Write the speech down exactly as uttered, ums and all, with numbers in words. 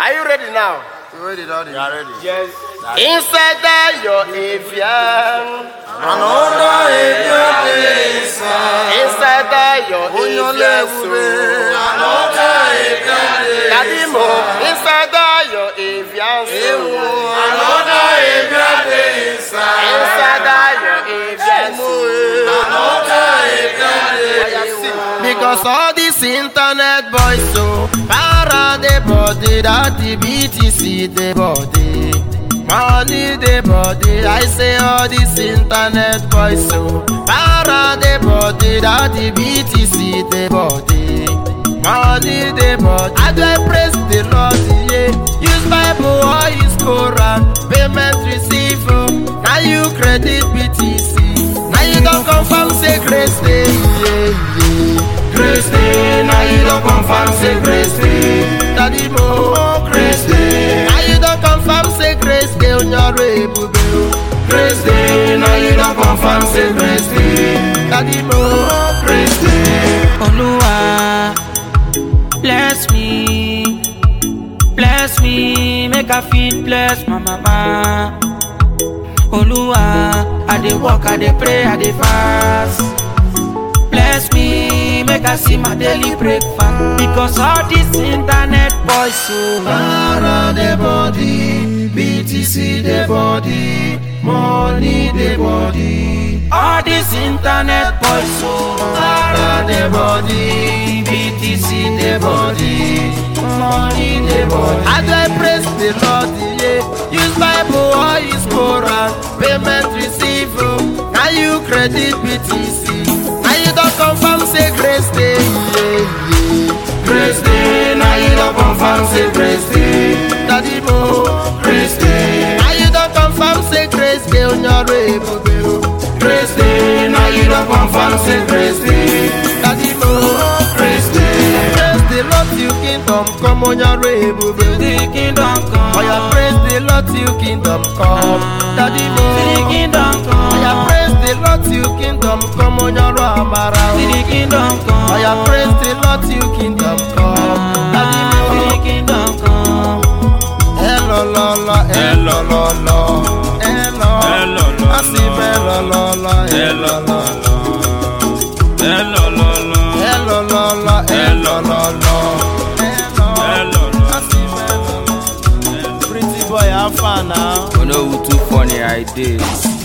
Are you ready now? We're ready, Daddy. You are ready? Yes. Inside that your avian. Another avian Inside that your avian. Another avian. Kadimo. Inside that your avian. Another avian. Inside that your avian. Another avian. Because all these internet boys so para the body that the B T C the body. Money the body, I say all these internet boys so para the body that the B T C the body. Money the body, I do praise the Lord, yeah. Use Bible or use Quran, payment receive. Now you credit B T C, now you don't confirm say grace day, yeah, yeah. Grace day, now you don't confirm say grace day. Daddy mo, grace day, now you don't confirm say grace day on your way, boo. Grace day, now you don't confirm say grace day. Daddy mo, grace day. Oluwa, bless me, bless me, make I feel bless my mama. Oluwa, I dey walk, I dey pray, I dey fast. Bless me, make I see my daily breakfast. Because all this internet boys so para the body, B T C the body, money the body. all this internet boys so Para the body, B T C the body, money the body. As I praise the Lord, yeah. Use Bible or use Quran, payment receive. Now you credit B T C, now you don't confirm say grace day, yeah, yeah. Grace day, now you don't confirm say grace day. Daddy mo, grace day, now you don't confirm say grace day on your way, boo. Grace day, now you don't confirm say grace day. Daddy mo, grace day. Praise the Lord till kingdom come on your way, boo. the kingdom come. Oh yeah, praise the Lord till kingdom come. Daddy mo, the kingdom come. oh yeah, praise the Lord till kingdom come on your amara. the kingdom come. Oh yeah, praise the Lord till kingdom come. Daddy mo, the kingdom come. hello lo lo, hello lo lo, hello, Hello, lo, I see hello lo lo, hello lo lo, Hello, lo, lo. hello lo lo, hello lo lo, hello, Hello, lo. I see hello lo. Pretty boy, have fun now. You know who too funny I did.